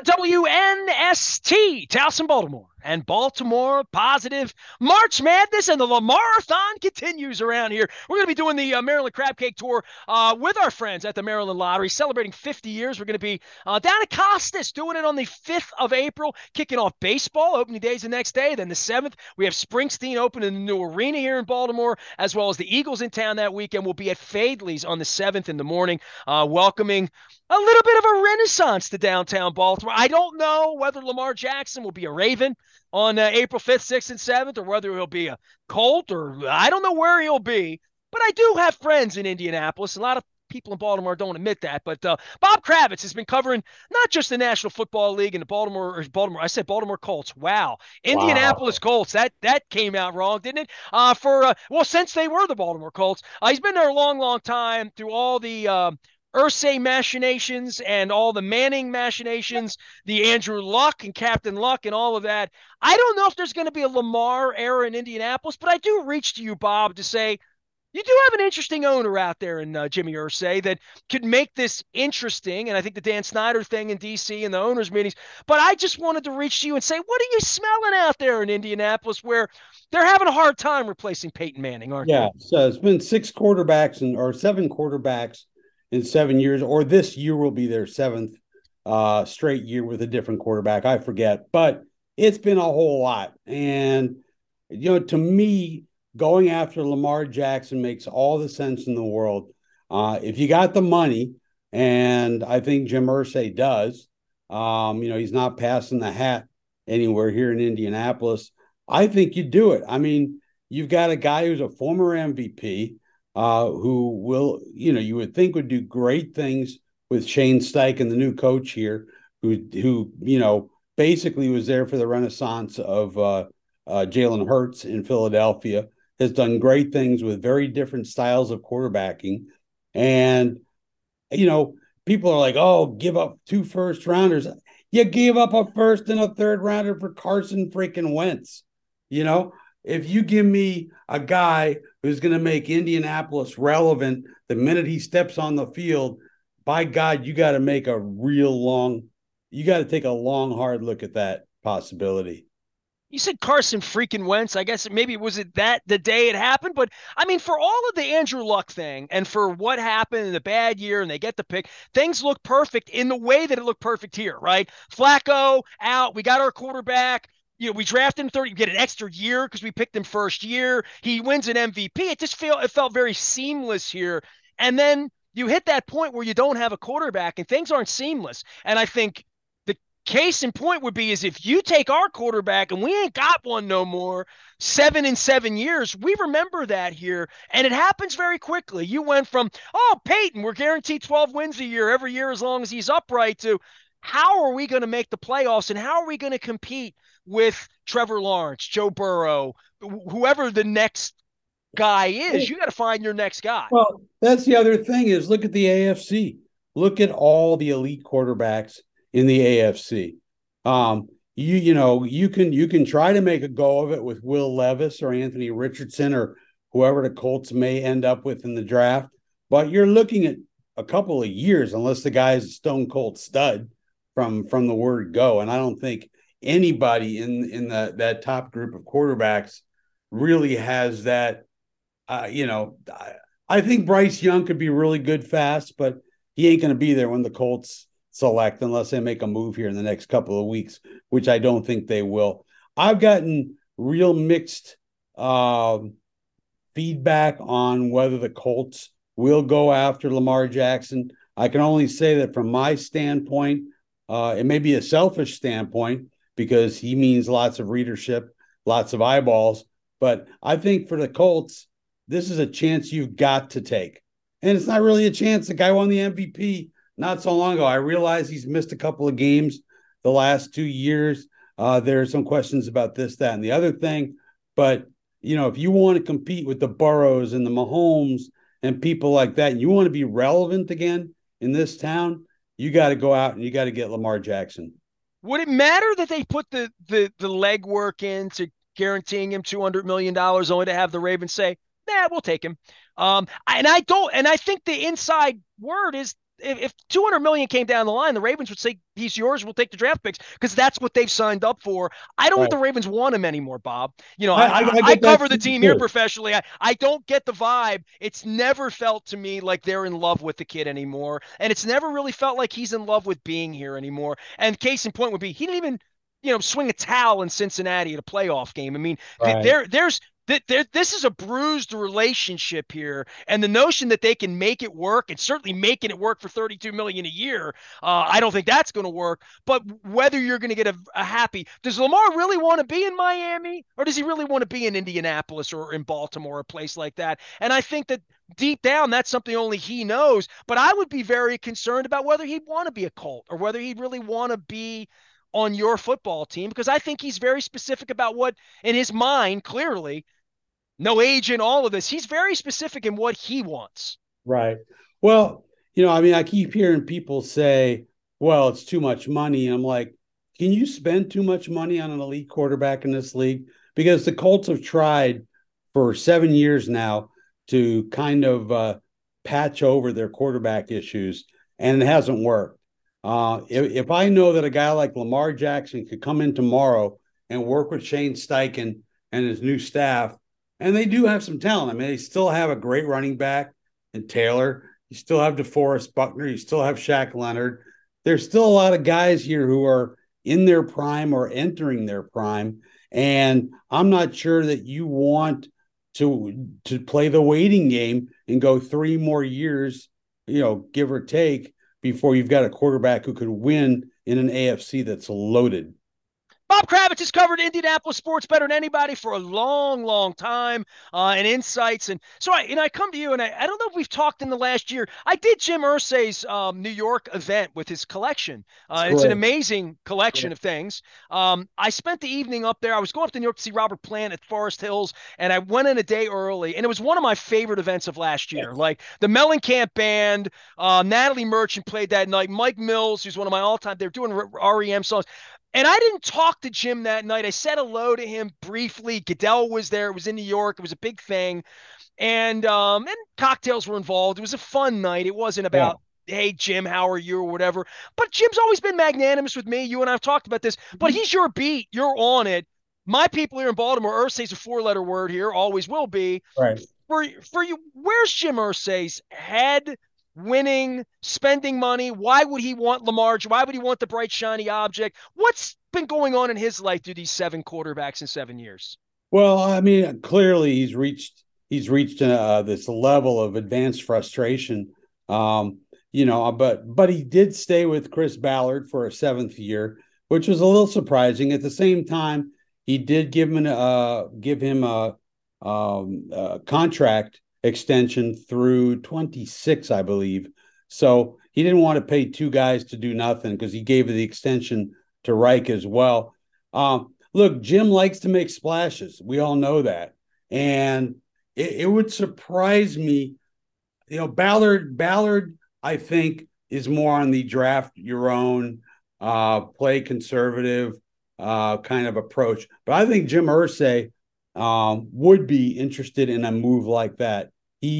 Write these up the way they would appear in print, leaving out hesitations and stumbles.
WNST, Towson, Baltimore, and Baltimore positive March Madness, and the Lamar-a-thon continues around here. We're going to be doing the Maryland Crab Cake Tour with our friends at the Maryland Lottery, celebrating 50 years. We're going to be down at Costas, doing it on the 5th of April, kicking off baseball. Opening day is the next day. Then the 7th, we have Springsteen opening the new arena here in Baltimore, as well as the Eagles in town that weekend. We'll be at Fadley's on the 7th in the morning, welcoming a little bit of a renaissance to downtown Baltimore. I don't know whether Lamar Jackson will be a Raven on April 5th, 6th, and 7th, or whether he'll be a Colt, or I don't know where he'll be. But I do have friends in Indianapolis. A lot of people in Baltimore don't admit that. But Bob Kravitz has been covering not just the National Football League and the I said Baltimore Colts. Wow. Indianapolis Wow. Colts. That came out wrong, didn't it? Since they were the Baltimore Colts, he's been there a long, long time through all the Irsay machinations and all the Manning machinations, the Andrew Luck and Captain Luck and all of that. I don't know if there's going to be a Lamar era in Indianapolis, but I do reach to you, Bob, to say you do have an interesting owner out there in Jimmy Irsay that could make this interesting. And I think the Dan Snyder thing in D.C. and the owners' meetings. But I just wanted to reach to you and say, what are you smelling out there in Indianapolis where they're having a hard time replacing Peyton Manning, aren't they? Yeah. So it's been six quarterbacks or seven quarterbacks in 7 years, or this year will be their seventh straight year with a different quarterback. I forget, but it's been a whole lot. And, to me, going after Lamar Jackson makes all the sense in the world. If you got the money, and I think Jim Irsay does, he's not passing the hat anywhere here in Indianapolis. I think you do it. I mean, you've got a guy who's a former MVP, who will, you would think would do great things with Shane Steichen, the new coach here, who basically was there for the renaissance of Jalen Hurts in Philadelphia, has done great things with very different styles of quarterbacking. And, you know, people are like, oh, give up two first rounders. You gave up a first and a third rounder for Carson freaking Wentz. You know, if you give me a guy who's going to make Indianapolis relevant the minute he steps on the field, by God, you got to you got to take a long, hard look at that possibility. You said Carson freaking Wentz. I guess maybe was it that the day it happened, but I mean, for all of the Andrew Luck thing and for what happened in the bad year and they get the pick, things look perfect in the way that it looked perfect here, right? Flacco out, we got our quarterback. We drafted him 30, you get an extra year because we picked him first year. He wins an MVP. It felt very seamless here. And then you hit that point where you don't have a quarterback and things aren't seamless. And I think case in point would be is if you take our quarterback and we ain't got one no more, 7 in 7 years, we remember that here. And it happens very quickly. You went from, oh, Peyton, we're guaranteed 12 wins a year every year as long as he's upright, to how are we going to make the playoffs and how are we going to compete with Trevor Lawrence, Joe Burrow, whoever the next guy is? You got to find your next guy. Well, that's the other thing is look at the AFC. Look at all the elite quarterbacks in the AFC. You can try to make a go of it with Will Levis or Anthony Richardson or whoever the Colts may end up with in the draft, but you're looking at a couple of years unless the guy is a stone cold stud from the word go. And I don't think anybody in that top group of quarterbacks really has that. I think Bryce Young could be really good fast, but he ain't going to be there when the Colts select unless they make a move here in the next couple of weeks, which I don't think they will. I've gotten real mixed feedback on whether the Colts will go after Lamar Jackson. I can only say that from my standpoint, it may be a selfish standpoint because he means lots of readership, lots of eyeballs. But I think for the Colts, this is a chance you've got to take. And it's not really a chance. The guy won the MVP not so long ago. I realize he's missed a couple of games the last 2 years. There are some questions about this, that, and the other thing. But, if you want to compete with the Burrows and the Mahomes and people like that, and you want to be relevant again in this town, you got to go out and you got to get Lamar Jackson. Would it matter that they put the legwork into guaranteeing him $200 million only to have the Ravens say, nah, we'll take him? And I don't, and I think the inside word is if 200 million came down the line, the Ravens would say he's yours. We'll take the draft picks because that's what they've signed up for. I don't think Right. the Ravens want him anymore, Bob. I I get that cover the team here too. professionally. I don't get the vibe. It's never felt to me like they're in love with the kid anymore, and it's never really felt like he's in love with being here anymore. And case in point would be he didn't even swing a towel in Cincinnati at a playoff game. I mean, Right. this is a bruised relationship here, and the notion that they can make it work, and certainly making it work for 32 million a year, I don't think that's going to work. But whether you're going to get a happy, does Lamar really want to be in Miami, or does he really want to be in Indianapolis or in Baltimore, a place like that? And I think that deep down, that's something only he knows. But I would be very concerned about whether he'd want to be a Colt or whether he'd really want to be on your football team, because I think he's very specific about what, in his mind, clearly, no agent, all of this. He's very specific in what he wants. Right. Well, I mean, I keep hearing people say, well, it's too much money. And I'm like, can you spend too much money on an elite quarterback in this league? Because the Colts have tried for 7 years now to kind of patch over their quarterback issues, and it hasn't worked. If I know that a guy like Lamar Jackson could come in tomorrow and work with Shane Steichen and his new staff, and they do have some talent. I mean, they still have a great running back and Taylor. You still have DeForest Buckner. You still have Shaq Leonard. There's still a lot of guys here who are in their prime or entering their prime. And I'm not sure that you want to play the waiting game and go 3 more years, give or take, before you've got a quarterback who could win in an AFC that's loaded. Bob Kravitz has covered Indianapolis sports better than anybody for a long, long time, and insights. And so I come to you, and I don't know if we've talked in the last year. I did Jim Irsay's New York event with his collection. It's It's an great. amazing collection of things. I spent the evening up there. I was going up to New York to see Robert Plant at Forest Hills, and I went in a day early, and it was one of my favorite events of last year. Like the Mellencamp Band, Natalie Merchant played that night. Mike Mills, who's one of my all-time, they're doing REM songs. And I didn't talk to Jim that night. I said hello to him briefly. Goodell was there. It was in New York. It was a big thing. And cocktails were involved. It was a fun night. It wasn't Yeah. about, hey, Jim, how are you or whatever. But Jim's always been magnanimous with me. You and I have talked about this. But he's your beat. You're on it. My people here in Baltimore, Irsay's a four-letter word here, always will be. Right. For you, where's Jim Irsay's head? Winning, spending money. Why would he want Lamar? Why would he want the bright, shiny object? What's been going on in his life through these 7 quarterbacks in 7 years? Well, I mean, clearly he's reached this level of advanced frustration. But he did stay with Chris Ballard for a seventh year, which was a little surprising. At the same time, he did give him a contract extension through 26, I believe. So he didn't want to pay two guys to do nothing because he gave the extension to Reich as well. Look, Jim likes to make splashes. We all know that. And it would surprise me. Ballard, I think, is more on the draft your own, play conservative kind of approach. But I think Jim Irsay would be interested in a move like that.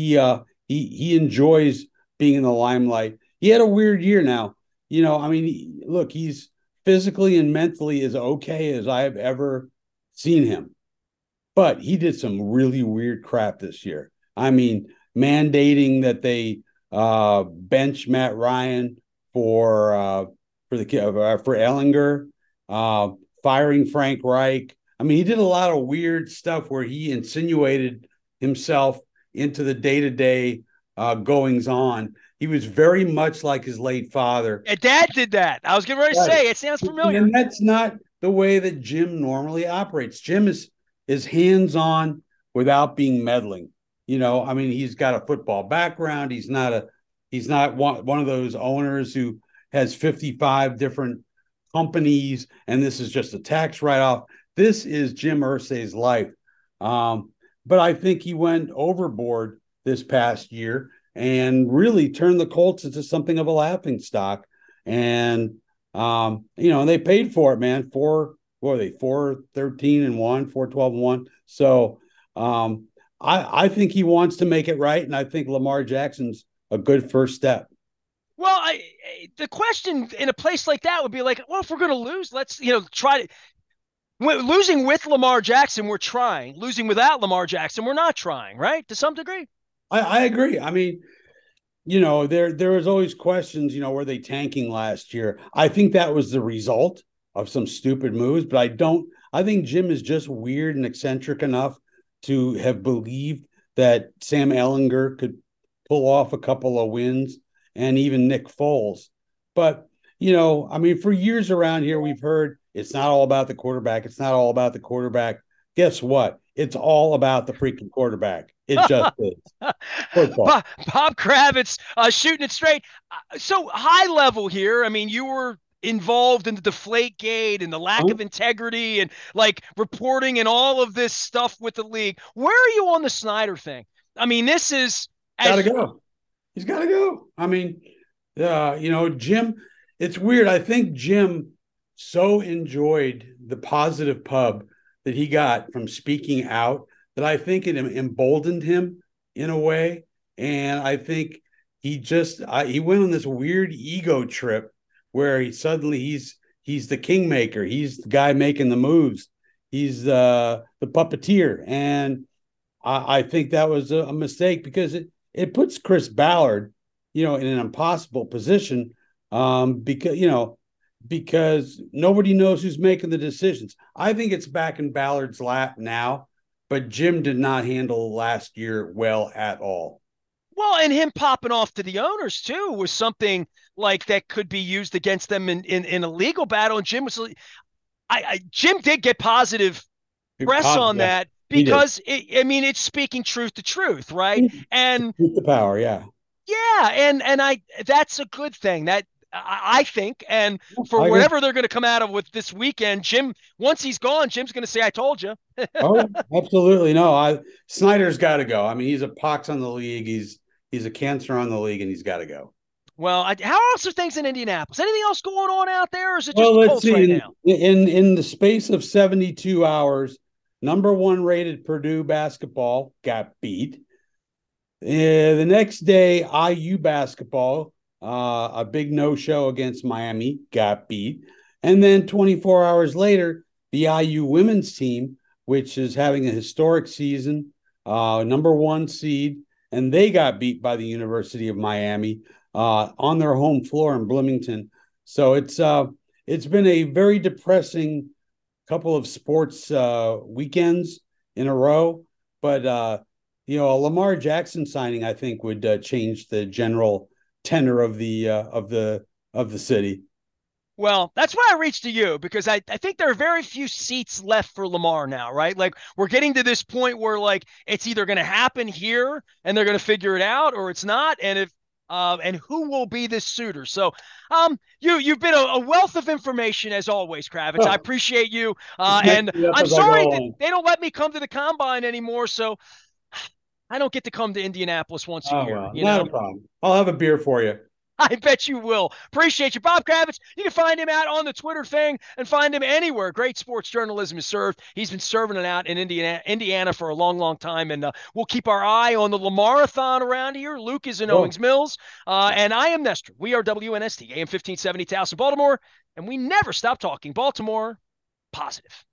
He enjoys being in the limelight. He had a weird year now. I mean, look, he's physically and mentally as okay as I have ever seen him. But he did some really weird crap this year. I mean, mandating that they bench Matt Ryan for Ehlinger, firing Frank Reich. I mean, he did a lot of weird stuff where he insinuated himself into the day-to-day goings on. He was very much like his late father. And Dad did that. I was getting ready to Right. say it sounds familiar. And that's not the way that Jim normally operates. Jim is hands-on without being meddling. I mean, he's got a football background. He's not one of those owners who has 55 different companies and this is just a tax write-off. This is Jim Irsay's life. But I think he went overboard this past year and really turned the Colts into something of a laughing stock. And they paid for it, man. What were they? 4-13-1, 4-12-1. So I think he wants to make it right, and I think Lamar Jackson's a good first step. Well, the question in a place like that would be like, well, if we're going to lose, let's try to. Losing with Lamar Jackson, we're trying. Losing without Lamar Jackson, we're not trying, right? To some degree. I agree. I mean, there was always questions, were they tanking last year? I think that was the result of some stupid moves, but I think Jim is just weird and eccentric enough to have believed that Sam Ellinger could pull off a couple of wins and even Nick Foles. But, I mean, for years around here, we've heard it's not all about the quarterback. It's not all about the quarterback. Guess what? It's all about the freaking quarterback. It just is. Football. Bob Kravitz shooting it straight. So high level here. I mean, you were involved in the deflate gate and the lack Huh? of integrity and like reporting and all of this stuff with the league. Where are you on the Snyder thing? I mean, this is Got to as go. He's got to go. I mean, Jim, it's weird. I think Jim so enjoyed the positive pub that he got from speaking out that I think it emboldened him in a way. And I think he went on this weird ego trip where he's the kingmaker. He's the guy making the moves. He's the puppeteer. And I think that was a mistake because it puts Chris Ballard, in an impossible position, because nobody knows who's making the decisions. I think it's back in Ballard's lap now, but Jim did not handle last year well at all. well, and him popping off to the owners too was something like that could be used against them in a legal battle. And Jim was, Jim did get positive press on Yeah, that he did. because I mean it's speaking truth to truth, right? And Keep the power, yeah. yeah, and I that's a good thing that I think. And for I agree. whatever they're going to come out of with this weekend, Jim, once he's gone, Jim's going to say, "I told you." Oh, yeah, absolutely. No, Snyder's got to go. I mean, he's a pox on the league. He's a cancer on the league, and he's got to go. Well, how else are things in Indianapolis? Anything else going on out there, or is it just Well, the let's Colts see. right now? In the space of 72 hours, number one rated Purdue basketball got beat. The next day, IU basketball, a big no show against Miami, got beat. And then 24 hours later, the IU women's team, which is having a historic season, number one seed, and they got beat by the University of Miami on their home floor in Bloomington. So it's been a very depressing couple of sports weekends in a row, but a Lamar Jackson signing, I think, would change the general tenor of the city. Well, that's why I reached to you because I think there are very few seats left for Lamar now, right? Like we're getting to this point where like it's either going to happen here and they're going to figure it out or it's not. And who will be this suitor? So, you've been a wealth of information as always, Kravitz. I Oh, appreciate you. just And make me up I'm as I go sorry that along. they don't let me come to the combine anymore. So I don't get to come to Indianapolis once a Oh year, well, you not a know? problem. I'll have a beer for you. I bet you will. Appreciate you. Bob Kravitz, you can find him out on the Twitter thing and find him anywhere. Great sports journalism is served. He's been serving it out in Indiana for a long, long time. And we'll keep our eye on the Lamarathon around here. Luke is in Cool. Owings Mills. And I am Nestor. We are WNST, AM 1570 Towson, Baltimore. And we never stop talking Baltimore positive.